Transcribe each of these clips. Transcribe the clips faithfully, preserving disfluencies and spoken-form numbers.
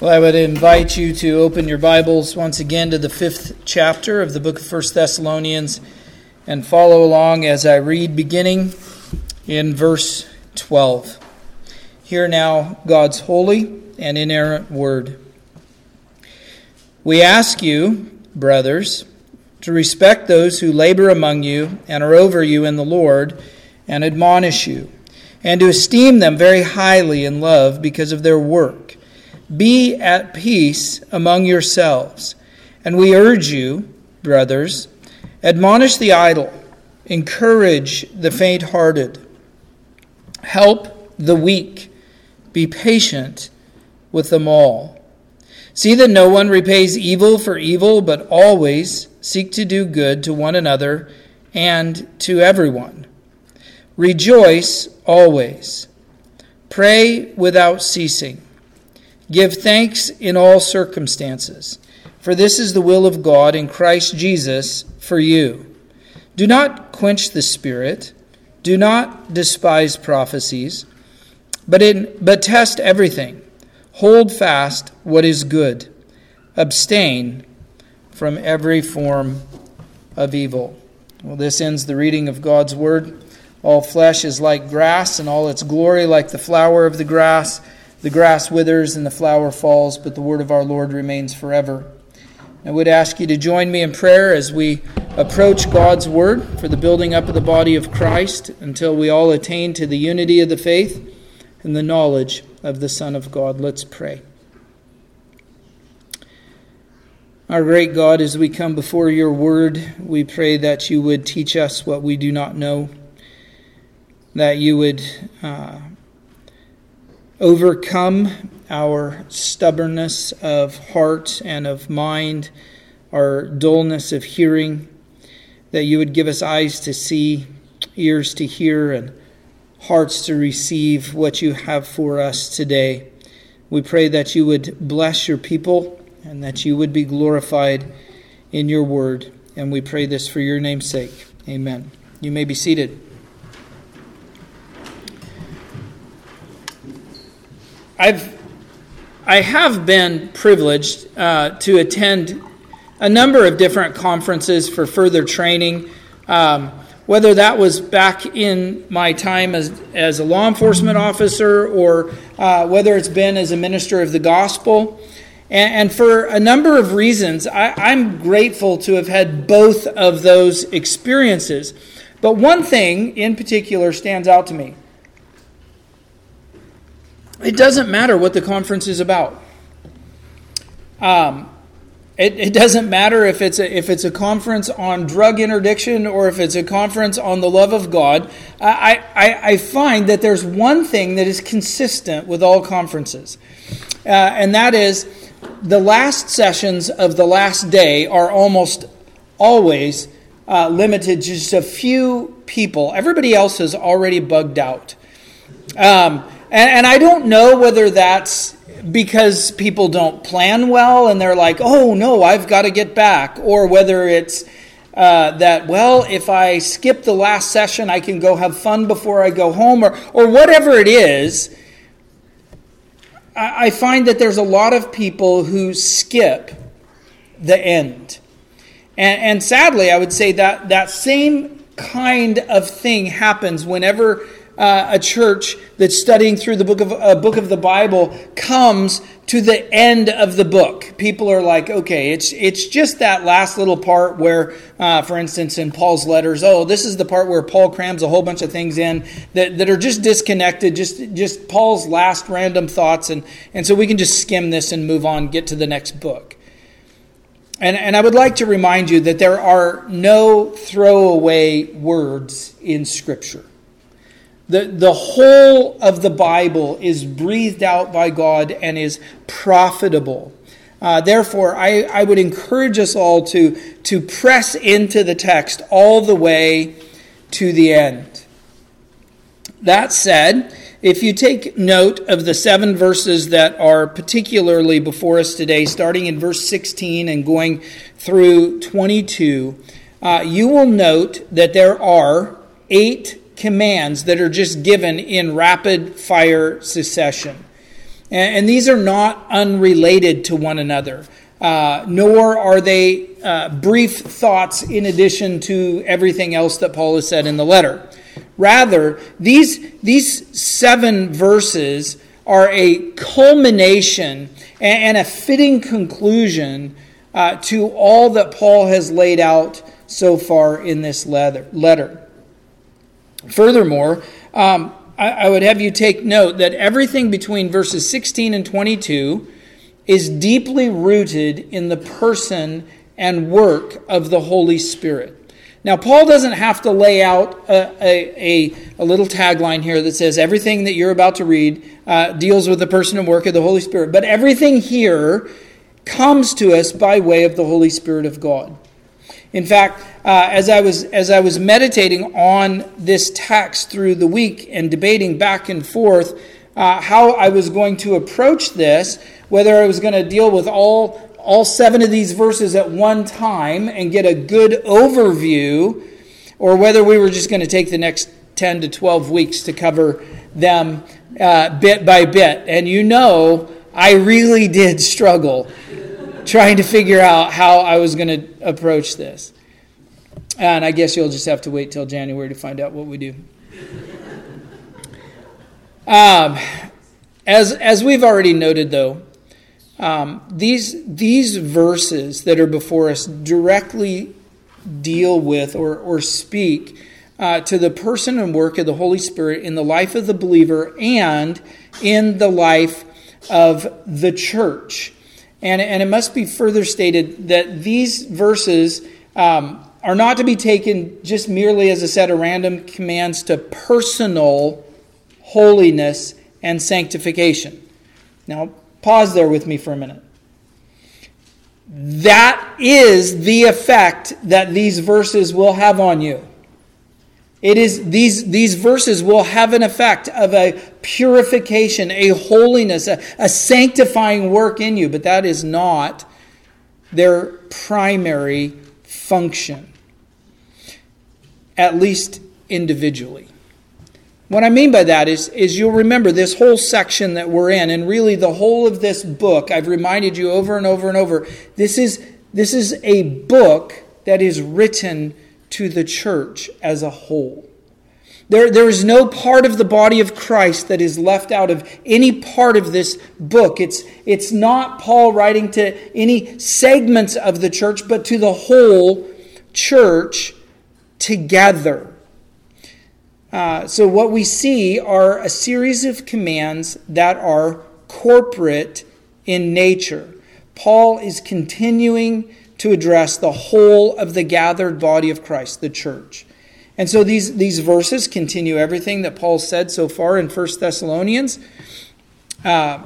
Well, I would invite you to open your Bibles once again to the fifth chapter of the book of First Thessalonians and follow along as I read, beginning in verse twelve. Hear now God's holy and inerrant word. We ask you, brothers, to respect those who labor among you and are over you in the Lord and admonish you, and to esteem them very highly in love because of their work. Be at peace among yourselves. And we urge you, brothers, admonish the idle, encourage the faint-hearted, help the weak, be patient with them all. See that no one repays evil for evil, but always seek to do good to one another and to everyone. Rejoice always. Pray without ceasing. Give thanks in all circumstances, for this is the will of God in Christ Jesus for you. Do not quench the Spirit. Do not despise prophecies, but in but test everything. Hold fast what is good. Abstain from every form of evil. Well, this ends the reading of God's word. All flesh is like grass, and all its glory like the flower of the grass. The grass withers and the flower falls, but the word of our Lord remains forever. I would ask you to join me in prayer as we approach God's word for the building up of the body of Christ until we all attain to the unity of the faith and the knowledge of the Son of God. Let's pray. Our great God, as we come before your word, we pray that you would teach us what we do not know, that you would uh, overcome our stubbornness of heart and of mind, our dullness of hearing, that you would give us eyes to see, ears to hear, and hearts to receive what you have for us today. We pray that you would bless your people and that you would be glorified in your word. And we pray this for your name's sake. Amen. You may be seated. I've, I have been privileged uh, to attend a number of different conferences for further training, um, whether that was back in my time as, as a law enforcement officer or uh, whether it's been as a minister of the gospel. And, and for a number of reasons, I, I'm grateful to have had both of those experiences. But one thing in particular stands out to me. It doesn't matter what the conference is about. Um, it, it doesn't matter if it's a, if it's a conference on drug interdiction or if it's a conference on the love of God. I, I, I find that there's one thing that is consistent with all conferences, uh, and that is the last sessions of the last day are almost always uh, limited to just a few people. Everybody else is already bugged out. Um, And, and I don't know whether that's because people don't plan well and they're like, oh no, I've got to get back. Or whether it's uh, that, well, if I skip the last session, I can go have fun before I go home. Or, or whatever it is, I, I find that there's a lot of people who skip the end. And, and sadly, I would say that that same kind of thing happens whenever Uh, a church that's studying through the book of a uh, book of the Bible comes to the end of the book. People are like, okay, it's it's just that last little part where, uh, for instance, in Paul's letters, oh, this is the part where Paul crams a whole bunch of things in that, that are just disconnected, just just Paul's last random thoughts, and and so we can just skim this and move on, get to the next book. And and I would like to remind you that there are no throwaway words in Scripture. The, the whole of the Bible is breathed out by God and is profitable. Uh, therefore, I, I would encourage us all to, to press into the text all the way to the end. That said, if you take note of the seven verses that are particularly before us today, starting in verse sixteen and going through twenty-two, uh, you will note that there are eight commands that are just given in rapid fire succession. And, and these are not unrelated to one another, uh, nor are they uh, brief thoughts in addition to everything else that Paul has said in the letter. Rather, these, these seven verses are a culmination and, and a fitting conclusion uh, to all that Paul has laid out so far in this letter. letter. Furthermore, um, I, I would have you take note that everything between verses sixteen and twenty-two is deeply rooted in the person and work of the Holy Spirit. Now, Paul doesn't have to lay out a, a, a, a little tagline here that says everything that you're about to read uh, deals with the person and work of the Holy Spirit. But everything here comes to us by way of the Holy Spirit of God. In fact, uh, as I was as I was meditating on this text through the week and debating back and forth uh, how I was going to approach this, whether I was going to deal with all all seven of these verses at one time and get a good overview, or whether we were just going to take the next ten to twelve weeks to cover them uh, bit by bit. And you know, I really did struggle trying to figure out how I was going to approach this. And I guess you'll just have to wait till January to find out what we do. Um, as as we've already noted, though, Um, these these verses that are before us directly deal with or, or speak uh, to the person and work of the Holy Spirit in the life of the believer and in the life of the church. And, and it must be further stated that these verses um, are not to be taken just merely as a set of random commands to personal holiness and sanctification. Now, pause there with me for a minute. That is the effect that these verses will have on you. It is these, these verses will have an effect of a purification, a holiness, a, a sanctifying work in you, but that is not their primary function, at least individually. What I mean by that is, is you'll remember this whole section that we're in, and really the whole of this book, I've reminded you over and over and over, this is, this is a book that is written to the church as a whole. There, there is no part of the body of Christ that is left out of any part of this book. It's, it's not Paul writing to any segments of the church, but to the whole church together. Uh, so what we see are a series of commands that are corporate in nature. Paul is continuing to address the whole of the gathered body of Christ, the church. And so these, these verses continue everything that Paul said so far in First Thessalonians. Uh,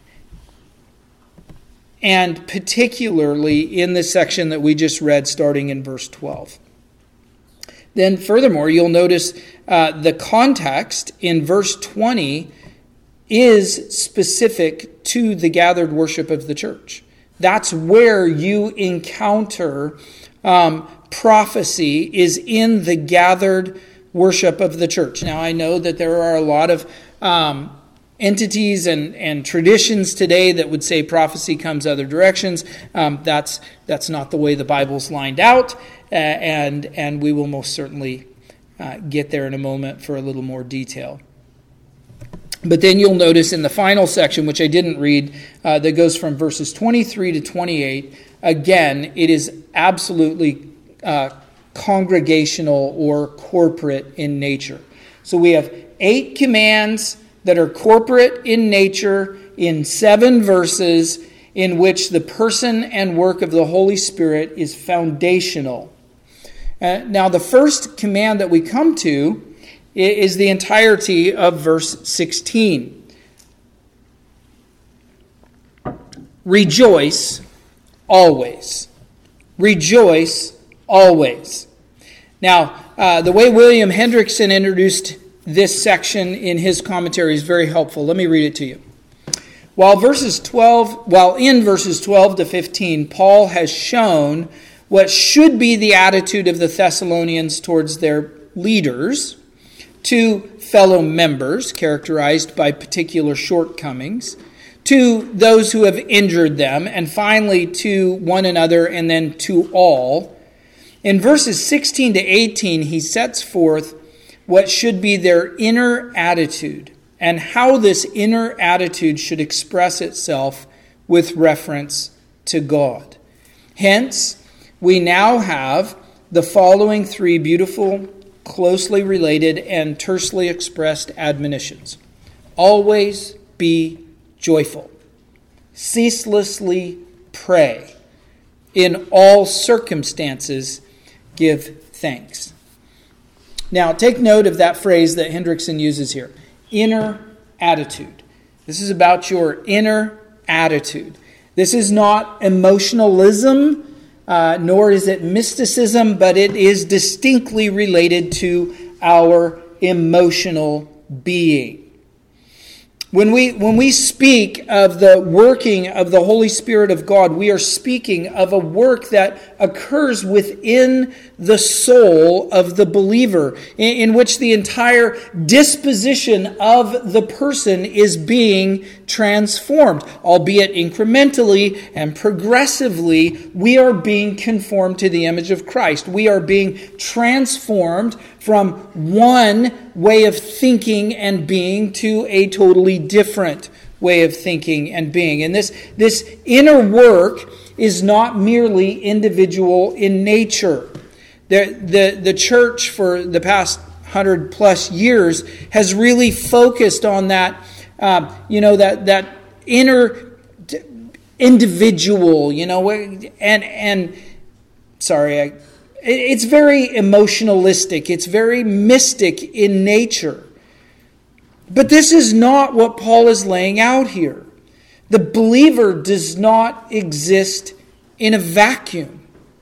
and particularly in the section that we just read starting in verse twelve. Then furthermore, you'll notice uh, the context in verse twenty is specific to the gathered worship of the church. That's where you encounter um, prophecy, is in the gathered worship of the church. Now, I know that there are a lot of um, entities and, and traditions today that would say prophecy comes other directions. Um, that's that's not the way the Bible's lined out, uh, and and we will most certainly uh, get there in a moment for a little more detail. But then you'll notice in the final section, which I didn't read, uh, that goes from verses twenty-three to twenty-eight, again, it is absolutely uh, congregational or corporate in nature. So we have eight commands that are corporate in nature in seven verses, in which the person and work of the Holy Spirit is foundational. Uh, now, the first command that we come to is the entirety of verse sixteen. Rejoice always. Rejoice always. Now, uh, the way William Hendrickson introduced this section in his commentary is very helpful. Let me read it to you. While verses twelve, while in verses twelve to fifteen, Paul has shown what should be the attitude of the Thessalonians towards their leaders, to fellow members characterized by particular shortcomings, to those who have injured them, and finally to one another, and then to all. In verses sixteen to eighteen, he sets forth what should be their inner attitude and how this inner attitude should express itself with reference to God. Hence, we now have the following three beautiful, closely related, and tersely expressed admonitions. Always be joyful. Ceaselessly pray. In all circumstances, give thanks. Now, take note of that phrase that Hendrickson uses here. Inner attitude. This is about your inner attitude. This is not emotionalism, uh, nor is it mysticism, but it is distinctly related to our emotional being. When we when we speak of the working of the Holy Spirit of God, we are speaking of a work that occurs within the soul of the believer, in, in which the entire disposition of the person is being transformed. Albeit incrementally and progressively, we are being conformed to the image of Christ. We are being transformed from one way of thinking and being to a totally different way of thinking and being. And this, this inner work is not merely individual in nature. The, the, the church for the past hundred plus years has really focused on that, uh, you know, that, that inner individual, you know, and, and sorry, I, it's very emotionalistic. It's very mystic in nature. But this is not what Paul is laying out here. The believer does not exist in a vacuum.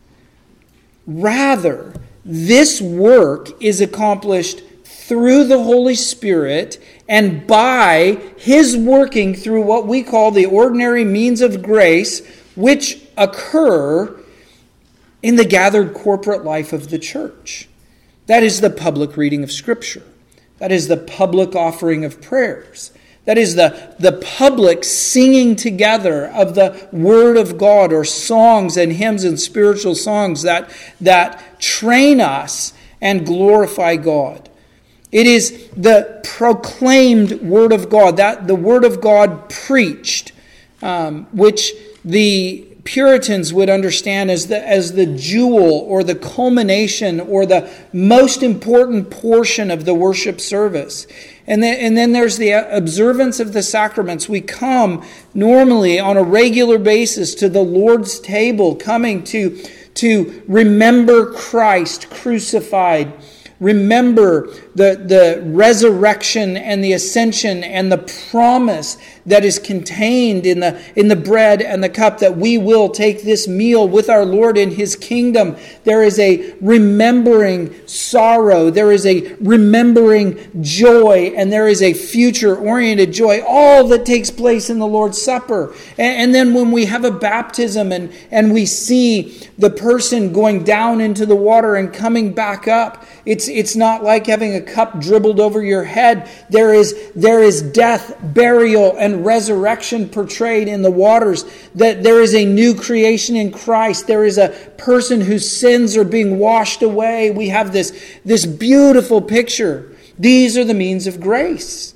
Rather, this work is accomplished through the Holy Spirit and by His working through what we call the ordinary means of grace, which occur in the gathered corporate life of the church. That is the public reading of Scripture. That is the public offering of prayers. That is the, the public singing together of the Word of God, or songs and hymns and spiritual songs that, that train us and glorify God. It is the proclaimed Word of God, that the Word of God preached, um, which the Puritans would understand as the as the jewel or the culmination or the most important portion of the worship service. And then, and then there's the observance of the sacraments. We come normally on a regular basis to the Lord's table, coming to, to remember Christ crucified. Remember the, the resurrection and the ascension and the promise that is contained in the, in the bread and the cup, that we will take this meal with our Lord in His kingdom. There is a remembering sorrow. There is a remembering joy. And there is a future-oriented joy. All that takes place in the Lord's Supper. And, and then when we have a baptism and, and we see the person going down into the water and coming back up, It's it's not like having a cup dribbled over your head. There is there is death, burial, and resurrection portrayed in the waters. That there is a new creation in Christ. There is a person whose sins are being washed away. We have this, this beautiful picture. These are the means of grace.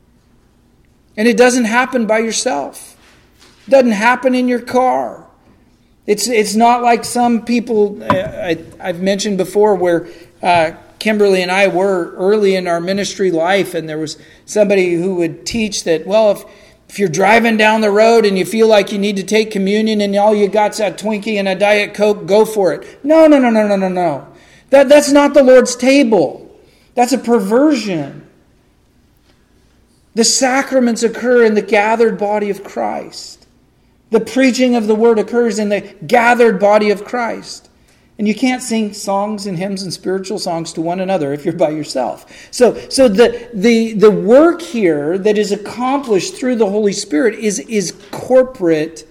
And it doesn't happen by yourself. It doesn't happen in your car. It's it's not like some people I, I've mentioned before where uh, Kimberly and I were early in our ministry life, and there was somebody who would teach that, well, if, if you're driving down the road and you feel like you need to take communion and all you got's a Twinkie and a Diet Coke, go for it. No, no, no, no, no, no, no. That, that's not the Lord's table. That's a perversion. The sacraments occur in the gathered body of Christ. The preaching of the Word occurs in the gathered body of Christ. And you can't sing songs and hymns and spiritual songs to one another if you're by yourself. So, so the, the, the work here that is accomplished through the Holy Spirit is, is corporate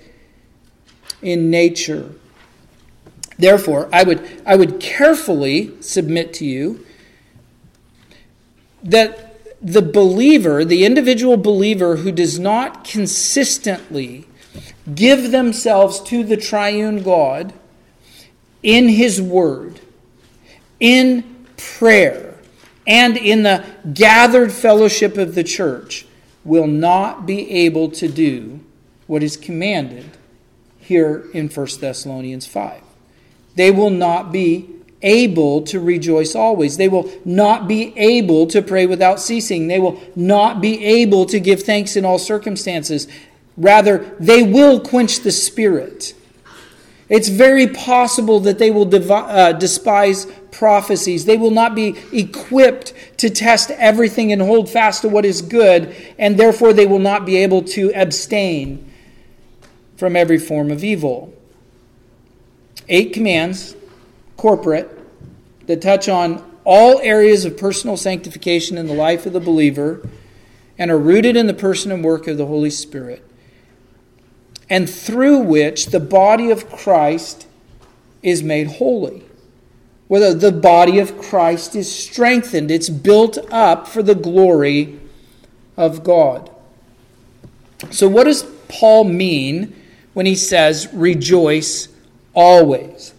in nature. Therefore, I would, I would carefully submit to you that the believer, the individual believer who does not consistently give themselves to the triune God in His Word, in prayer, and in the gathered fellowship of the church, will not be able to do what is commanded here in First Thessalonians five. They will not be able to rejoice always. They will not be able to pray without ceasing. They will not be able to give thanks in all circumstances. Rather, they will quench the Spirit. It's very possible that they will devi- uh, despise prophecies. They will not be equipped to test everything and hold fast to what is good, and therefore they will not be able to abstain from every form of evil. Eight commands, corporate, that touch on all areas of personal sanctification in the life of the believer and are rooted in the person and work of the Holy Spirit, and through which the body of Christ is made holy. Whether the body of Christ is strengthened, it's built up for the glory of God. So what does Paul mean when he says, rejoice always?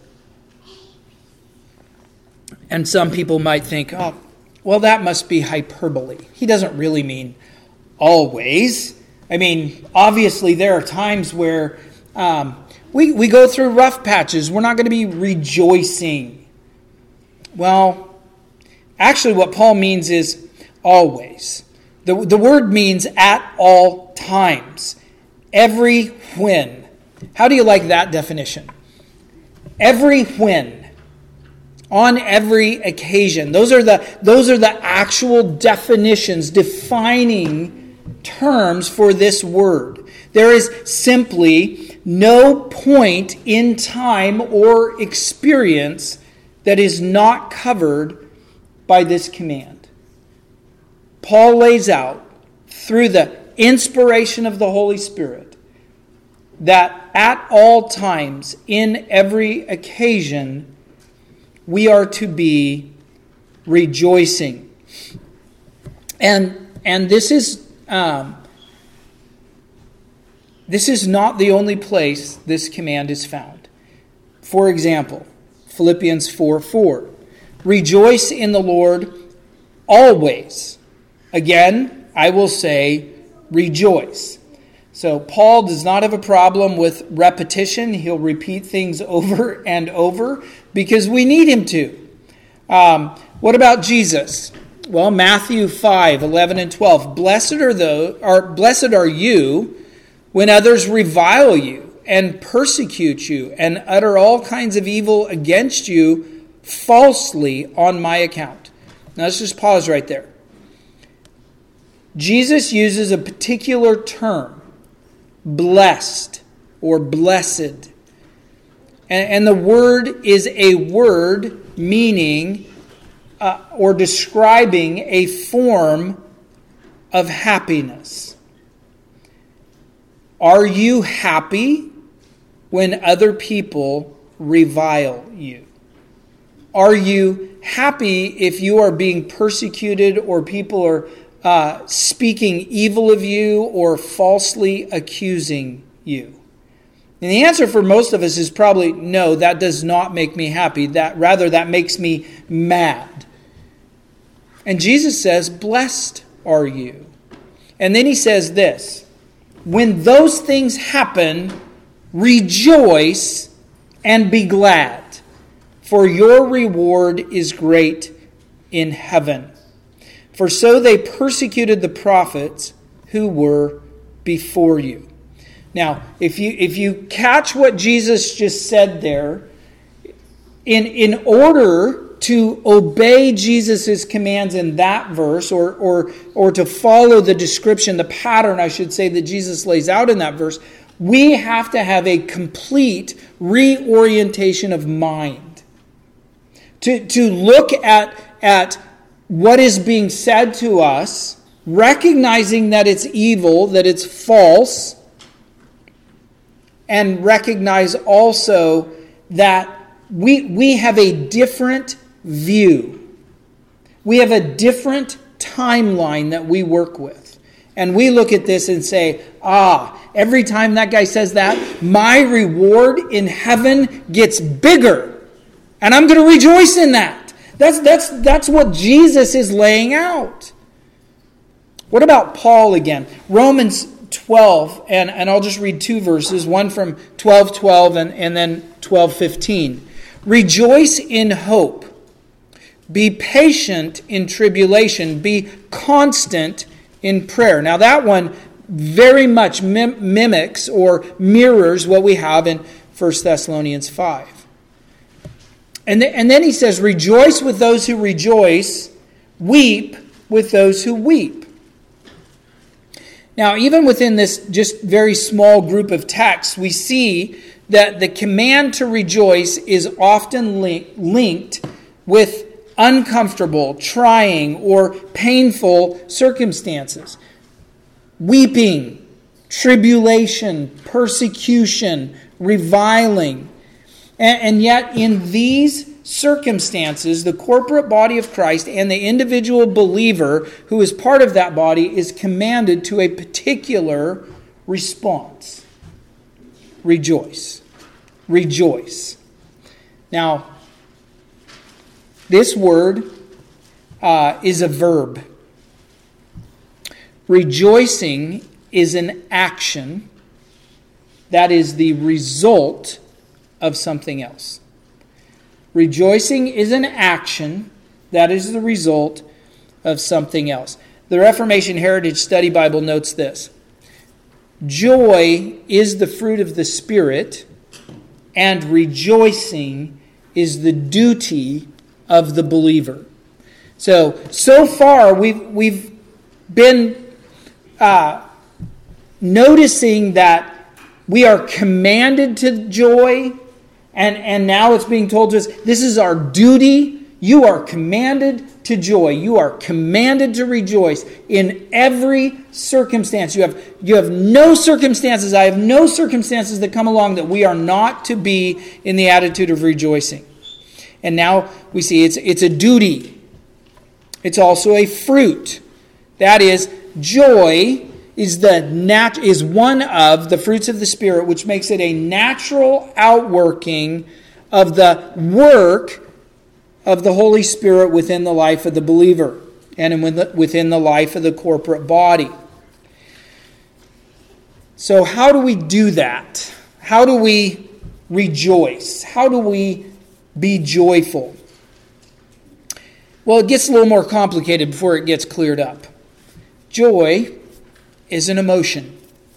And some people might think, oh, well, that must be hyperbole. He doesn't really mean always. I mean, obviously there are times where um, we, we go through rough patches. We're not going to be rejoicing. Well, actually what Paul means is always. The, the word means at all times. Every when. How do you like that definition? Every when. On every occasion. Those are the, those are the actual definitions, defining terms for this word. There is simply no point in time or experience that is not covered by this command. Paul lays out, through the inspiration of the Holy Spirit, that at all times, in every occasion, we are to be rejoicing. And and this is um, this is not the only place this command is found. For example, Philippians four four. Rejoice in the Lord always. Again, I will say rejoice. So Paul does not have a problem with repetition. He'll repeat things over and over because we need him to. Um, what about Jesus? Well, Matthew five, eleven and twelve. Blessed are those, are blessed are you when others revile you and persecute you and utter all kinds of evil against you falsely on my account. Now let's just pause right there. Jesus uses a particular term, blessed or blessed. And, and the word is a word meaning uh, or describing a form of happiness. Are you happy when other people revile you? Are you happy if you are being persecuted or people are uh, speaking evil of you or falsely accusing you? And the answer for most of us is probably no, that does not make me happy. That rather, that makes me mad. And Jesus says, blessed are you. And then he says this, when those things happen, rejoice and be glad, for your reward is great in heaven. For so they persecuted the prophets who were before you. Now, if you if you catch what Jesus just said there, in, in order to obey Jesus' commands in that verse, or, or, or to follow the description, the pattern, I should say, that Jesus lays out in that verse, we have to have a complete reorientation of mind. To, to look at, at what is being said to us, recognizing that it's evil, that it's false, and recognize also that we, we have a different view. We have a different timeline that we work with. And we look at this and say, ah, every time that guy says that, my reward in heaven gets bigger. And I'm going to rejoice in that. That's, that's, that's what Jesus is laying out. What about Paul again? Romans twelve, and, and I'll just read two verses, one from twelve twelve and, and then twelve fifteen. Rejoice in hope. Be patient in tribulation. Be constant in prayer. Now that one very much mim- mimics or mirrors what we have in First Thessalonians five. And, th- and then he says, rejoice with those who rejoice, weep with those who weep. Now, even within this just very small group of texts, we see that the command to rejoice is often link- linked with uncomfortable, trying, or painful circumstances. Weeping, tribulation, persecution, reviling. And, and yet, in these circumstances, the corporate body of Christ and the individual believer who is part of that body is commanded to a particular response. Rejoice. Rejoice. Now, this word uh, is a verb. Rejoicing is an action that is the result of something else. Rejoicing is an action that is the result of something else. The Reformation Heritage Study Bible notes this. Joy is the fruit of the Spirit, and rejoicing is the duty of the believer. So, so far we've, we've been uh, noticing that we are commanded to joy, and, and now it's being told to us, this is our duty. You are commanded to joy. You are commanded to rejoice in every circumstance. You have, you have no circumstances, I have no circumstances that come along that we are not to be in the attitude of rejoicing. And now we see it's, it's a duty. It's also a fruit. That is, joy is the nat- is one of the fruits of the Spirit, which makes it a natural outworking of the work of the Holy Spirit within the life of the believer and within the life of the corporate body. So how do we do that? How do we rejoice? How do we be joyful? Well, it gets a little more complicated before it gets cleared up. Joy is an emotion.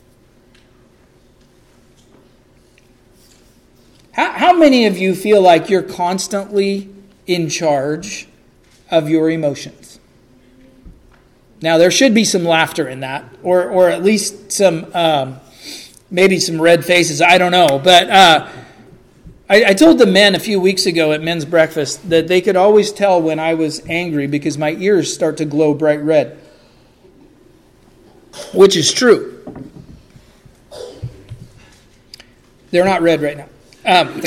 How, how many of you feel like you're constantly in charge of your emotions? Now, there should be some laughter in that, or or at least some, um, maybe some red faces. I don't know, but uh, I, I told the men a few weeks ago at men's breakfast that they could always tell when I was angry because my ears start to glow bright red, which is true. They're not red right now. Um,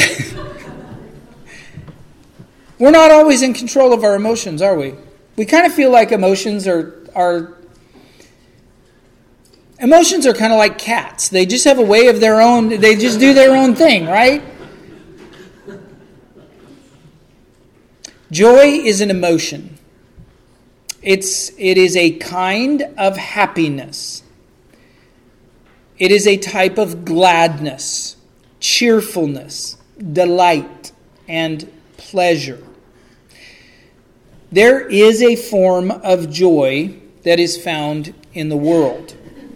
we're not always in control of our emotions, are we? We kind of feel like emotions are are emotions are kind of like cats. They just have a way of their own. They just do their own thing, right? Joy is an emotion. It's it is a kind of happiness. It is a type of gladness, cheerfulness, delight, and pleasure. There is a form of joy that is found in the world.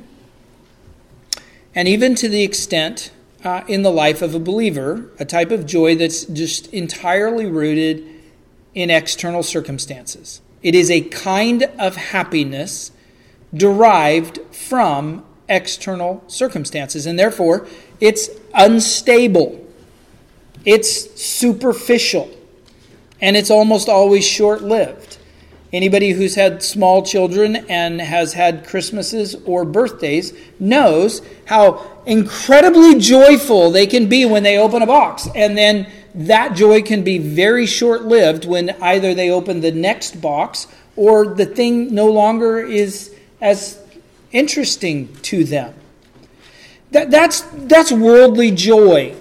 And even to the extent uh, in the life of a believer, a type of joy that's just entirely rooted in external circumstances. It is a kind of happiness derived from external circumstances, and therefore it's unstable, it's superficial, and it's almost always short-lived. Anybody who's had small children and has had Christmases or birthdays knows how incredibly joyful they can be when they open a box. And then that joy can be very short-lived when either they open the next box or the thing no longer is as interesting to them. That, that's, that's worldly joy.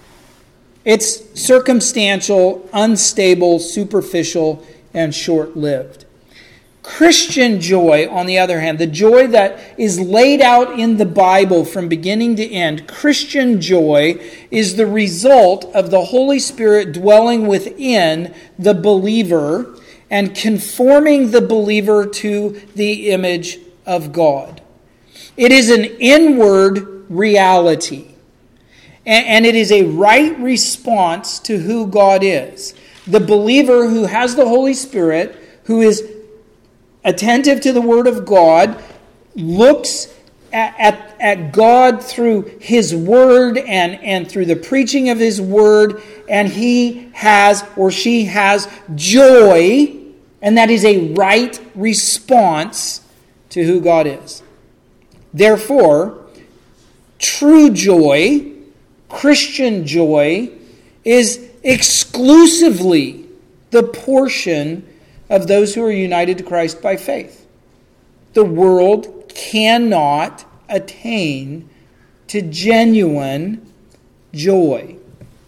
It's circumstantial, unstable, superficial, and short-lived. Christian joy, on the other hand, the joy that is laid out in the Bible from beginning to end, Christian joy is the result of the Holy Spirit dwelling within the believer and conforming the believer to the image of God. It is an inward reality, and it is a right response to who God is. The believer who has the Holy Spirit, who is attentive to the Word of God, looks at, at, at God through His Word and, and through the preaching of His Word, and he has or she has joy, and that is a right response to who God is. Therefore, true joy, Christian joy, is exclusively the portion of those who are united to Christ by faith. The world cannot attain to genuine joy.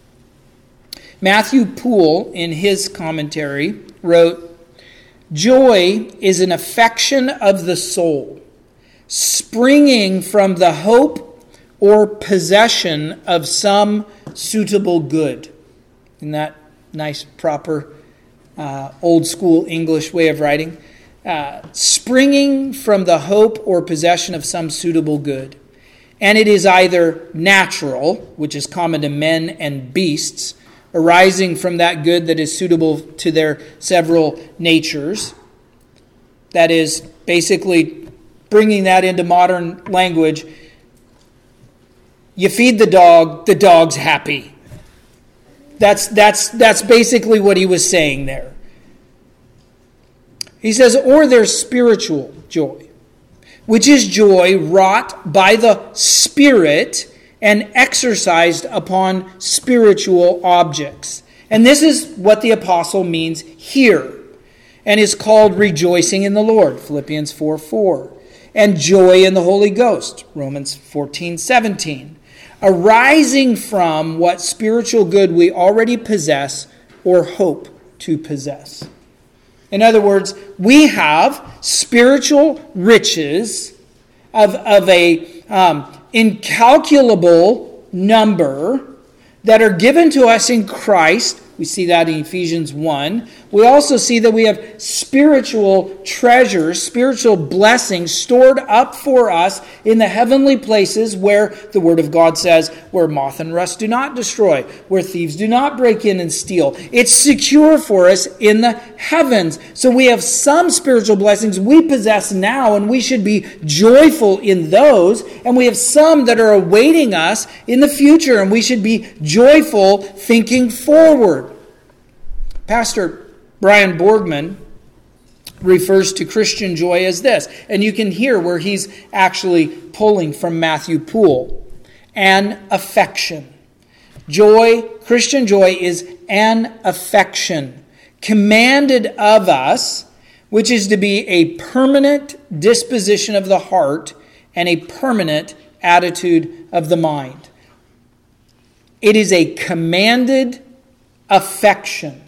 Matthew Poole, in his commentary, wrote, "Joy is an affection of the soul, springing from the hope or possession of some suitable good." Isn't that nice, proper, uh, old school English way of writing? Uh, springing from the hope or possession of some suitable good. And it is either natural, which is common to men and beasts, arising from that good that is suitable to their several natures. That is, basically, bringing that into modern language, you feed the dog, the dog's happy. That's, that's, that's basically what he was saying there. He says, or there's spiritual joy, which is joy wrought by the Spirit and exercised upon spiritual objects. And this is what the apostle means here, and is called rejoicing in the Lord, Philippians four four, and joy in the Holy Ghost, Romans fourteen seventeen, arising from what spiritual good we already possess or hope to possess. In other words, we have spiritual riches of, of a um, incalculable number that are given to us in Christ. We see that in Ephesians one. We also see that we have spiritual treasures, spiritual blessings stored up for us in the heavenly places where the Word of God says, where moth and rust do not destroy, where thieves do not break in and steal. It's secure for us in the heavens. So we have some spiritual blessings we possess now, and we should be joyful in those. And we have some that are awaiting us in the future, and we should be joyful thinking forward. Pastor Brian Borgman refers to Christian joy as this, and you can hear where he's actually pulling from Matthew Poole. An affection. Joy, Christian joy, is an affection commanded of us, which is to be a permanent disposition of the heart and a permanent attitude of the mind. It is a commanded affection.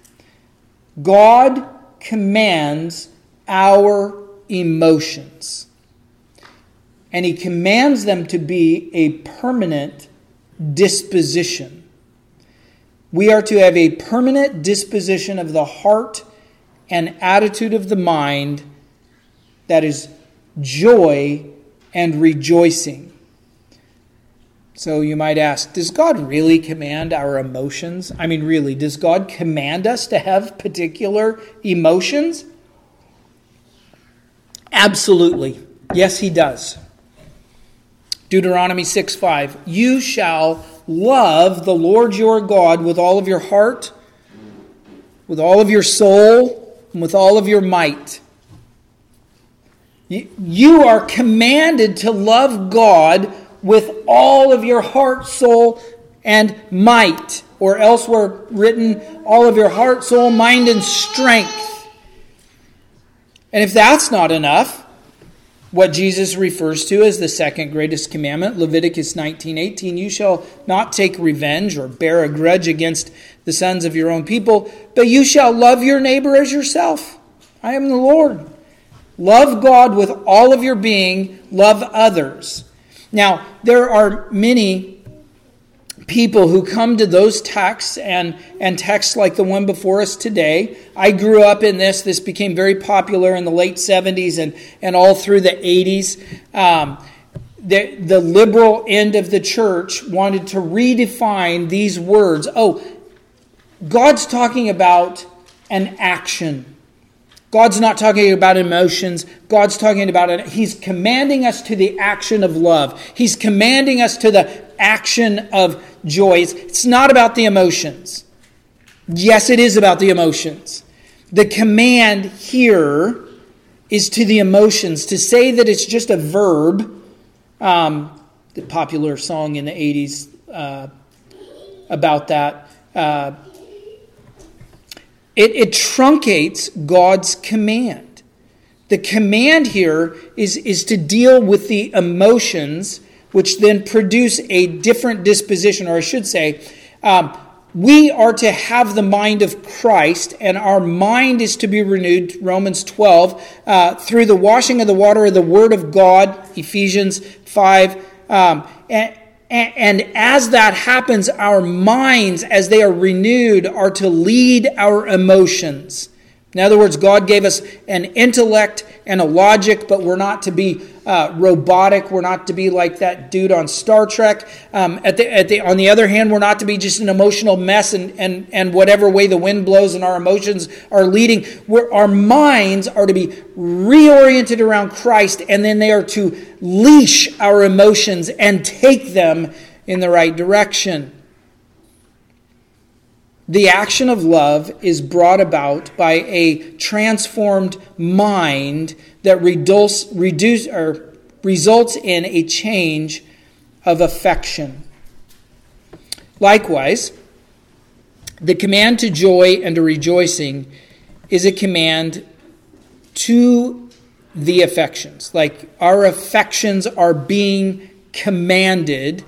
God commands our emotions, and He commands them to be a permanent disposition. We are to have a permanent disposition of the heart and attitude of the mind that is joy and rejoicing. So you might ask, does God really command our emotions? I mean, really, does God command us to have particular emotions? Absolutely. Yes, He does. Deuteronomy six five, you shall love the Lord your God with all of your heart, with all of your soul, and with all of your might. You are commanded to love God with all of your heart, soul, and might. Or elsewhere written, all of your heart, soul, mind, and strength. And if that's not enough, what Jesus refers to as the second greatest commandment, Leviticus nineteen eighteen, you shall not take revenge or bear a grudge against the sons of your own people, but you shall love your neighbor as yourself. I am the Lord. Love God with all of your being. Love others. Now, there are many people who come to those texts and, and texts like the one before us today. I grew up in this. This became very popular in the late seventies and, and all through the eighties. Um, the, the liberal end of the church wanted to redefine these words. Oh, God's talking about an action. God's not talking about emotions. God's talking about it. He's commanding us to the action of love. He's commanding us to the action of joy. It's, it's not about the emotions. Yes, it is about the emotions. The command here is to the emotions. To say that it's just a verb, um, the popular song in the eighties uh, about that, uh, It, it truncates God's command. The command here is, is to deal with the emotions, which then produce a different disposition, or I should say, um, we are to have the mind of Christ, and our mind is to be renewed, Romans twelve, uh, through the washing of the water of the Word of God, Ephesians five, um, and And as that happens, our minds, as they are renewed, are to lead our emotions. In other words, God gave us an intellect and a logic, but we're not to be uh, robotic. We're not to be like that dude on Star Trek. Um, at the, at the, on the other hand, we're not to be just an emotional mess and, and, and whatever way the wind blows and our emotions are leading. We're, our minds are to be reoriented around Christ, and then they are to leash our emotions and take them in the right direction. The action of love is brought about by a transformed mind that reduce, reduce, or results in a change of affection. Likewise, the command to joy and to rejoicing is a command to the affections. Like our affections are being commanded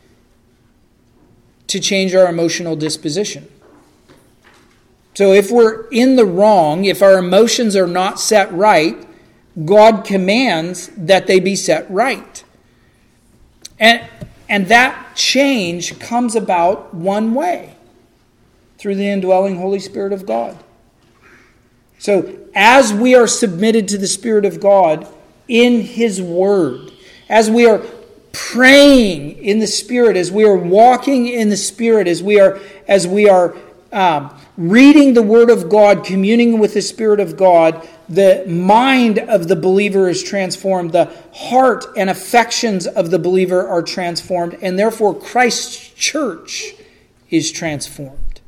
to change our emotional disposition. So if we're in the wrong, if our emotions are not set right, God commands that they be set right. And, and that change comes about one way, through the indwelling Holy Spirit of God. So as we are submitted to the Spirit of God in His Word, as we are praying in the Spirit, as we are walking in the Spirit, as we are, as we are um, reading the Word of God, communing with the Spirit of God, the mind of the believer is transformed. The heart and affections of the believer are transformed. And therefore Christ's church is transformed.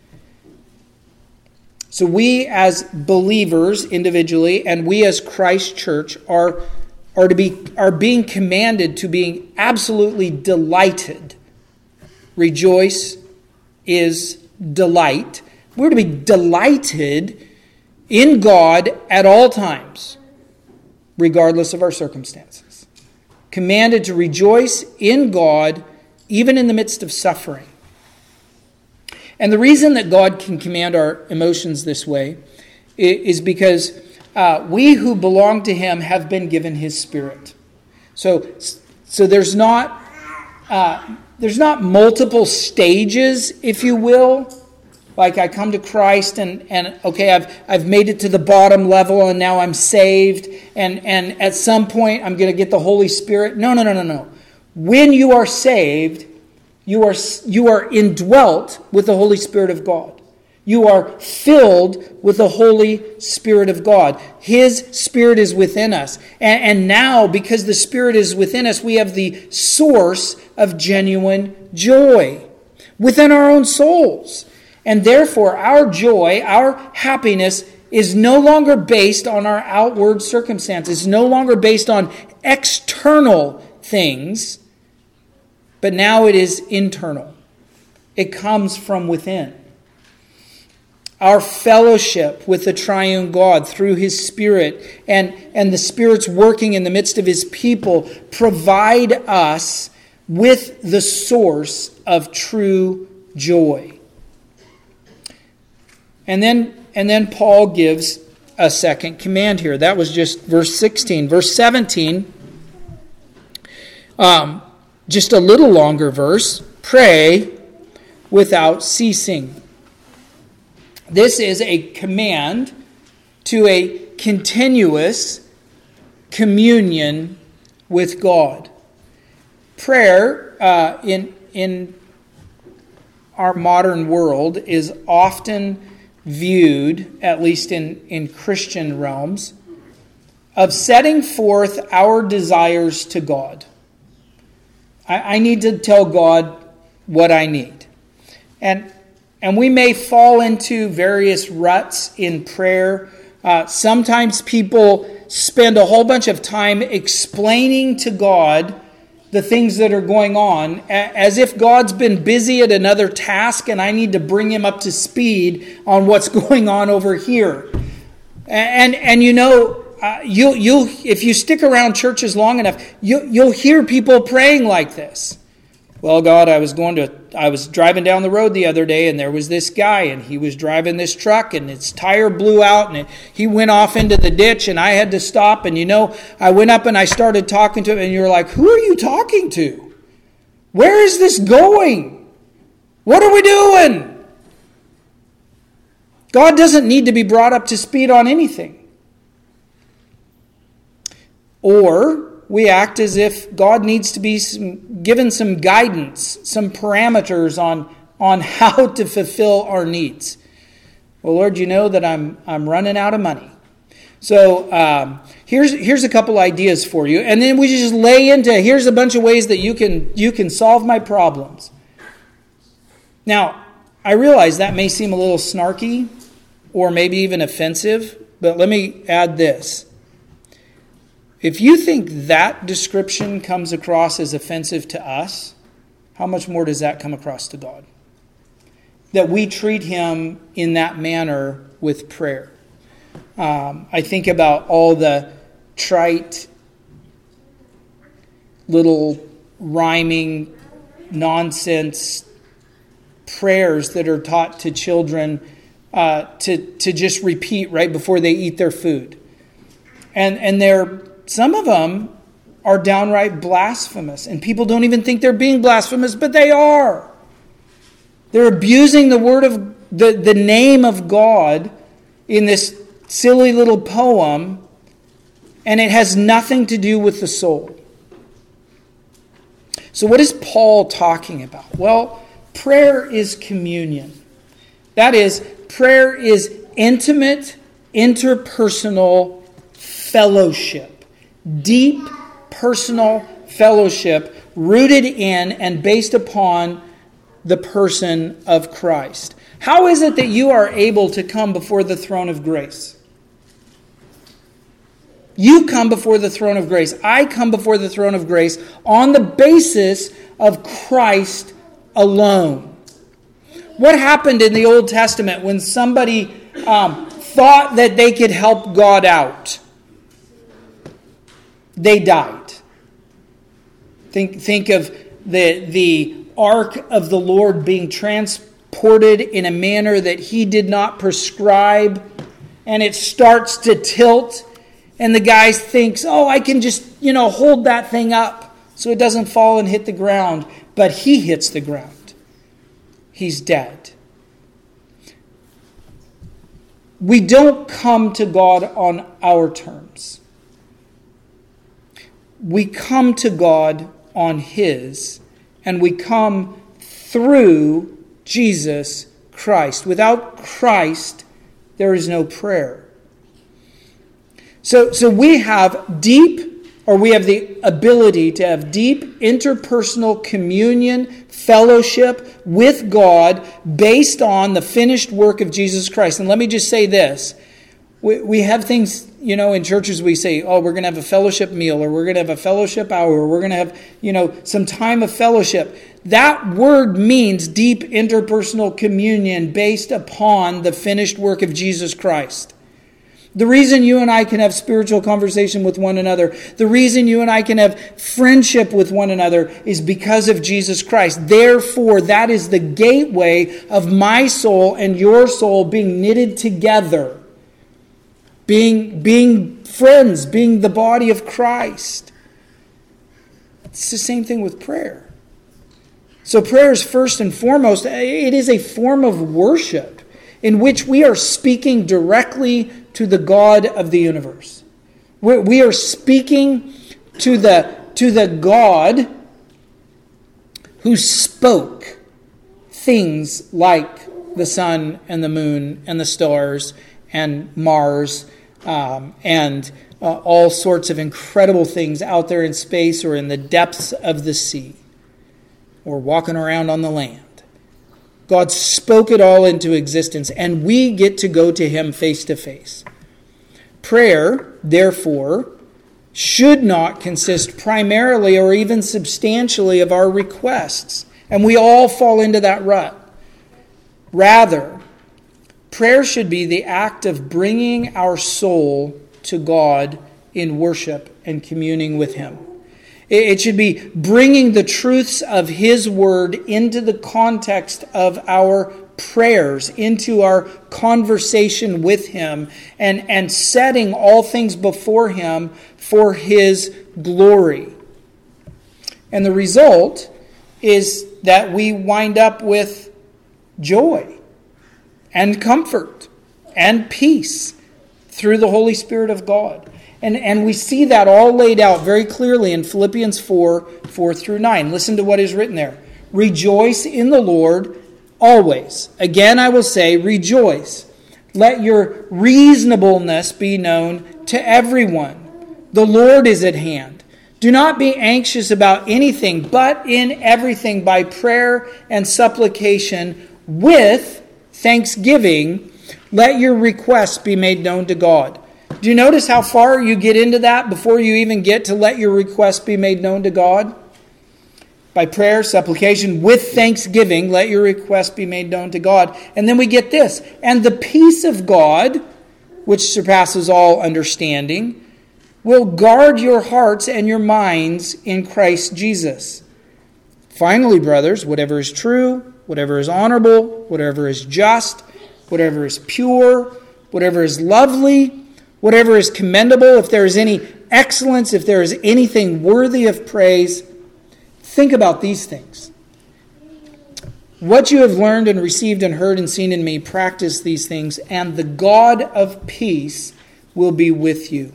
So we as believers individually and we as Christ's church are, are, to be, are being commanded to being absolutely delighted. Rejoice is delight. We're to be delighted in God at all times, regardless of our circumstances. Commanded to rejoice in God, even in the midst of suffering. And the reason that God can command our emotions this way is because uh, we who belong to Him have been given His Spirit. So, so there's not uh, there's not multiple stages, if you will. Like I come to Christ and, and okay, I've I've made it to the bottom level and now I'm saved and, and at some point I'm going to get the Holy Spirit. No, no, no, no, no. When you are saved, you are you are indwelt with the Holy Spirit of God. You are filled with the Holy Spirit of God. His Spirit is within us. And, and now, because the Spirit is within us, we have the source of genuine joy within our own souls. And therefore, our joy, our happiness is no longer based on our outward circumstances. It's no longer based on external things, but now it is internal. It comes from within. our fellowship with the triune God through His Spirit and, and the Spirit's working in the midst of His people provide us with the source of true joy. And then, and then Paul gives a second command here. That was just verse sixteen. Verse seventeen, um, just a little longer verse. Pray without ceasing. This is a command to a continuous communion with God. Prayer uh, in in our modern world is often viewed, at least in, in Christian realms, of setting forth our desires to God. I, I need to tell God what I need. And, and we may fall into various ruts in prayer. Uh, sometimes people spend a whole bunch of time explaining to God the things that are going on, as if God's been busy at another task and I need to bring Him up to speed on what's going on over here. And and you know, uh, you you if you stick around churches long enough, you you'll hear people praying like this. Well, God, I was going to I was driving down the road the other day, and there was this guy, and he was driving this truck, and its tire blew out, and it, he went off into the ditch, and I had to stop. And you know, I went up and I started talking to him, and you're like, who are you talking to? Where is this going? What are we doing? God doesn't need to be brought up to speed on anything. Or we act as if God needs to be some, given some guidance, some parameters on, on how to fulfill our needs. Well, Lord, you know that I'm I'm running out of money. So um, here's here's a couple ideas for you, and then we just lay into here's a bunch of ways that you can you can solve my problems. Now, I realize that may seem a little snarky, or maybe even offensive, but let me add this. If you think that description comes across as offensive to us, how much more does that come across to God? That we treat Him in that manner with prayer. Um, I think about all the trite, little rhyming nonsense prayers that are taught to children uh, to, to just repeat right before they eat their food. And, and they're Some of them are downright blasphemous, and people don't even think they're being blasphemous, but they are. They're abusing the word of the, the name of God in this silly little poem, and it has nothing to do with the soul. So what is Paul talking about? Well, prayer is communion. That is, prayer is intimate, interpersonal fellowship. Deep personal fellowship rooted in and based upon the person of Christ. How is it that you are able to come before the throne of grace? You come before the throne of grace. I come before the throne of grace on the basis of Christ alone. What happened in the Old Testament when somebody um, thought that they could help God out? They died. Think, think of the, the ark of the Lord being transported in a manner that He did not prescribe, and it starts to tilt, and the guy thinks, oh, I can just, you know, hold that thing up so it doesn't fall and hit the ground. But he hits the ground. He's dead. We don't come to God on our terms. We come to God on His, and we come through Jesus Christ. Without Christ, there is no prayer. So, so we have deep, or we have the ability to have deep interpersonal communion, fellowship with God based on the finished work of Jesus Christ. And let me just say this. We, we have things, you know, in churches we say, oh, we're going to have a fellowship meal, or we're going to have a fellowship hour, or we're going to have, you know, some time of fellowship. That word means deep interpersonal communion based upon the finished work of Jesus Christ. The reason you and I can have spiritual conversation with one another, the reason you and I can have friendship with one another is because of Jesus Christ. Therefore, that is the gateway of my soul and your soul being knitted together, being, being friends, being the body of Christ. It's the same thing with prayer. So prayer is first and foremost, it is a form of worship in which we are speaking directly to the God of the universe. We are speaking to the, to the God who spoke things like the sun and the moon and the stars and Mars um, and uh, all sorts of incredible things out there in space or in the depths of the sea or walking around on the land. God spoke it all into existence, and we get to go to Him face to face. Prayer, therefore, should not consist primarily or even substantially of our requests, and we all fall into that rut. Rather, prayer should be the act of bringing our soul to God in worship and communing with Him. It should be bringing the truths of His Word into the context of our prayers, into our conversation with Him, and, and setting all things before Him for His glory. And the result is that we wind up with joy and comfort and peace through the Holy Spirit of God. And, and we see that all laid out very clearly in Philippians four, four through nine. Listen to what is written there. Rejoice in the Lord always. Again, I will say, rejoice. Let your reasonableness be known to everyone. The Lord is at hand. Do not be anxious about anything, but in everything by prayer and supplication with thanksgiving, let your requests be made known to God. Do you notice how far you get into that before you even get to let your requests be made known to God? By prayer, supplication, with thanksgiving, let your requests be made known to God. And then we get this. And the peace of God, which surpasses all understanding, will guard your hearts and your minds in Christ Jesus. Finally, brothers, whatever is true, whatever is honorable, whatever is just, whatever is pure, whatever is lovely, whatever is commendable, if there is any excellence, if there is anything worthy of praise, think about these things. What you have learned and received and heard and seen in me, practice these things, and the God of peace will be with you.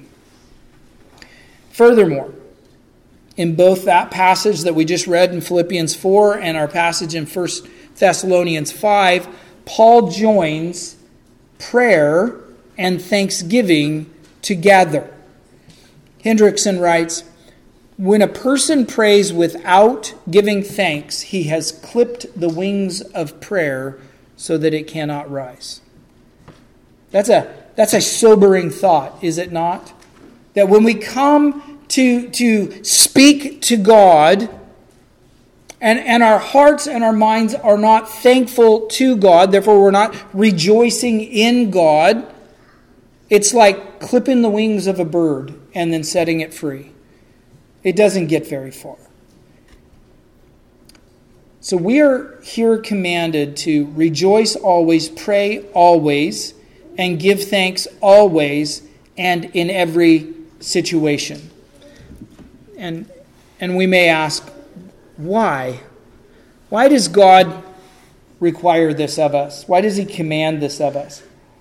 Furthermore, in both that passage that we just read in Philippians four and our passage in First Thessalonians five, Paul joins prayer and thanksgiving together. Hendrickson writes, when a person prays without giving thanks, he has clipped the wings of prayer so that it cannot rise. That's a, that's a sobering thought, is it not? That when we come to, to speak to God, and, and our hearts and our minds are not thankful to God, therefore we're not rejoicing in God, it's like clipping the wings of a bird and then setting it free. It doesn't get very far. So we are here commanded to rejoice always, pray always, and give thanks always and in every situation. And, and we may ask, why? Why does God require this of us? Why does He command this of us?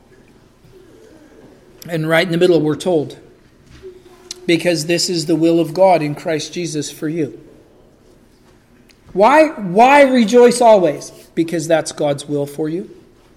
And right in the middle we're told, because this is the will of God in Christ Jesus for you. Why, why rejoice always? Because that's God's will for you.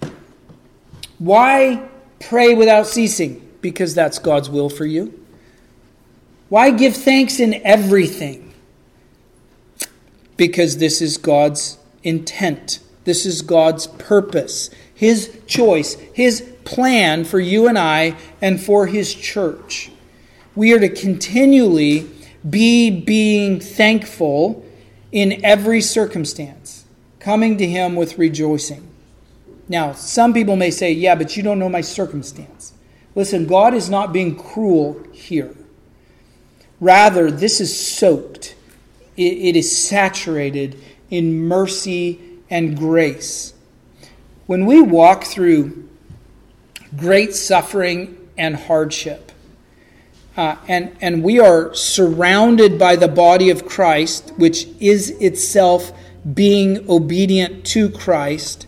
Why pray without ceasing? Because that's God's will for you. Why give thanks in everything? Because this is God's intent This is God's purpose, His choice, His plan for you and I and for His church. We are to continually be being thankful in every circumstance, coming to Him with rejoicing. Now, some people may say, yeah, but you don't know my circumstance. Listen, God is not being cruel here. Rather, this is soaked. It, it is saturated in mercy and grace. When we walk through great suffering and hardship, uh, and, and we are surrounded by the body of Christ, which is itself being obedient to Christ,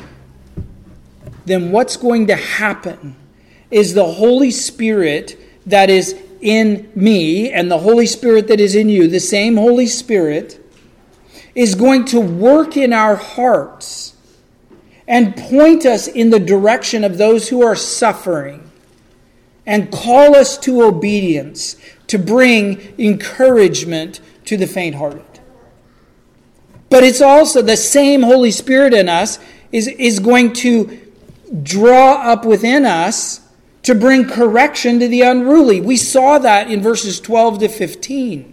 then what's going to happen is the Holy Spirit that is in me and the Holy Spirit that is in you, the same Holy Spirit, is going to work in our hearts and point us in the direction of those who are suffering and call us to obedience to bring encouragement to the faint-hearted. But it's also the same Holy Spirit in us is, is going to draw up within us to bring correction to the unruly. We saw that in verses twelve to fifteen.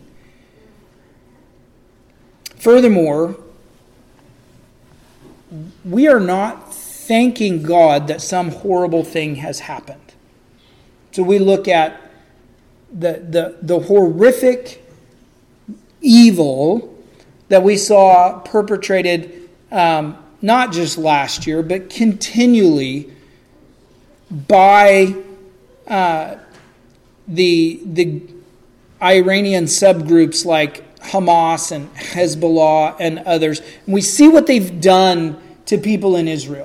Furthermore, we are not thanking God that some horrible thing has happened. So we look at the, the, the horrific evil that we saw perpetrated um, not just last year, but continually by uh, the, the Iranian subgroups like Hamas and Hezbollah and others. And we see what they've done to people in Israel.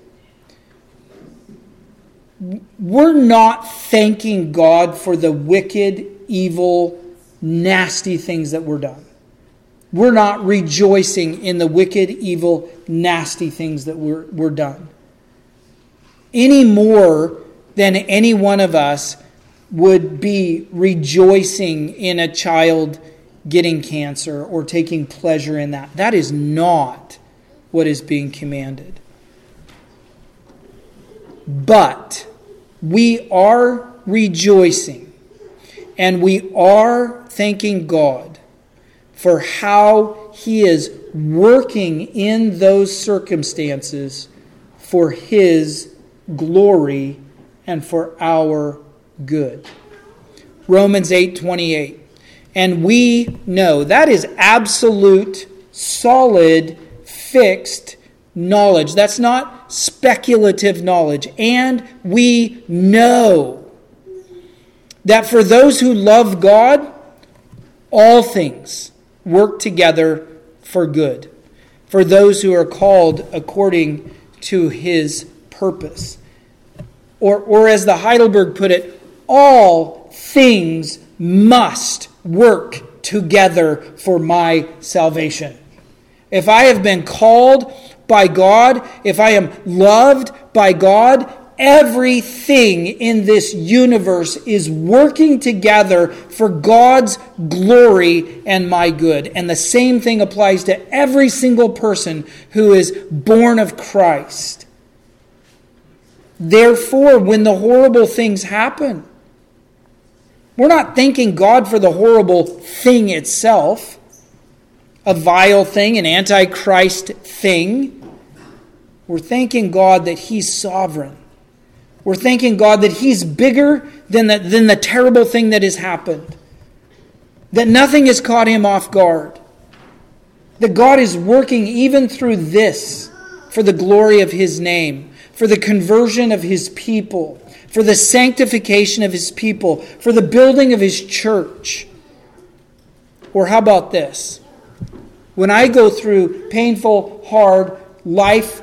We're not thanking God for the wicked, evil, nasty things that were done. We're not rejoicing in the wicked, evil, nasty things that were, were done. Any more than any one of us would be rejoicing in a child getting cancer or taking pleasure in that. That is not what is being commanded. But we are rejoicing and we are thanking God for how He is working in those circumstances for His glory and for our good. Romans eight twenty-eight. And we know that is absolute, solid, fixed knowledge. That's not speculative knowledge. And we know that for those who love God, all things work together for good. For those who are called according to His purpose. Or, or as the Heidelberg put it, all things must work together for my salvation. If I have been called by God, if I am loved by God, everything in this universe is working together for God's glory and my good. And the same thing applies to every single person who is born of Christ. Therefore, when the horrible things happen, we're not thanking God for the horrible thing itself, a vile thing, an antichrist thing. We're thanking God that He's sovereign. We're thanking God that He's bigger than the, than the terrible thing that has happened. That nothing has caught Him off guard. That God is working even through this for the glory of His name, for the conversion of His people, for the sanctification of His people, for the building of His church. Or how about this? When I go through painful, hard, life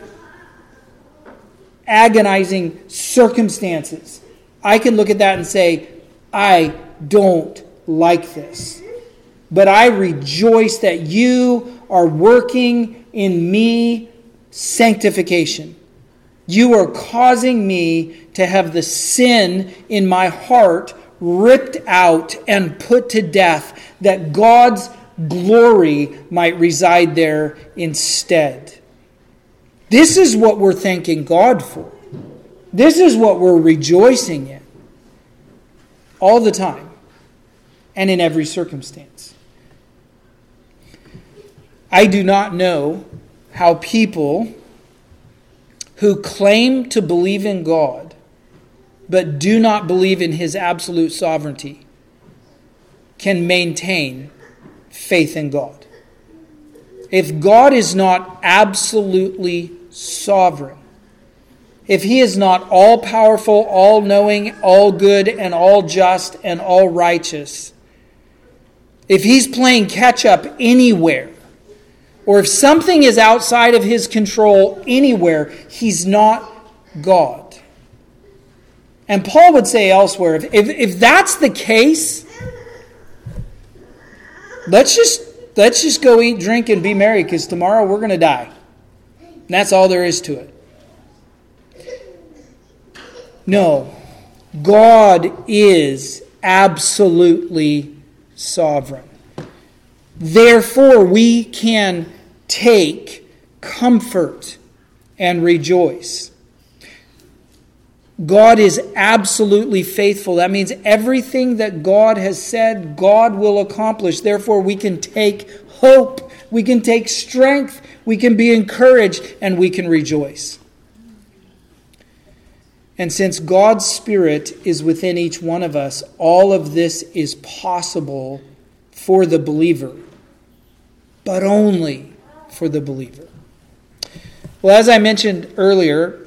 agonizing circumstances, I can look at that and say, I don't like this. But I rejoice that you are working in me sanctification. You are causing me to have the sin in my heart ripped out and put to death, that God's glory might reside there instead. This is what we're thanking God for. This is what we're rejoicing in all the time and in every circumstance. I do not know how people who claim to believe in God but do not believe in His absolute sovereignty can maintain faith in God. If God is not absolutely sovereign, if He is not all-powerful, all-knowing, all-good, and all-just, and all-righteous, if He's playing catch-up anywhere, or if something is outside of His control anywhere, He's not God. And Paul would say elsewhere, if, if, if that's the case, let's just, let's just go eat, drink, and be merry, because tomorrow we're going to die. And that's all there is to it. No, God is absolutely sovereign. Therefore, we can take comfort and rejoice. God is absolutely faithful. That means everything that God has said, God will accomplish. Therefore, we can take hope, we can take strength, we can be encouraged, and we can rejoice. And since God's Spirit is within each one of us, all of this is possible for the believer, but only for the believer. Well, as I mentioned earlier,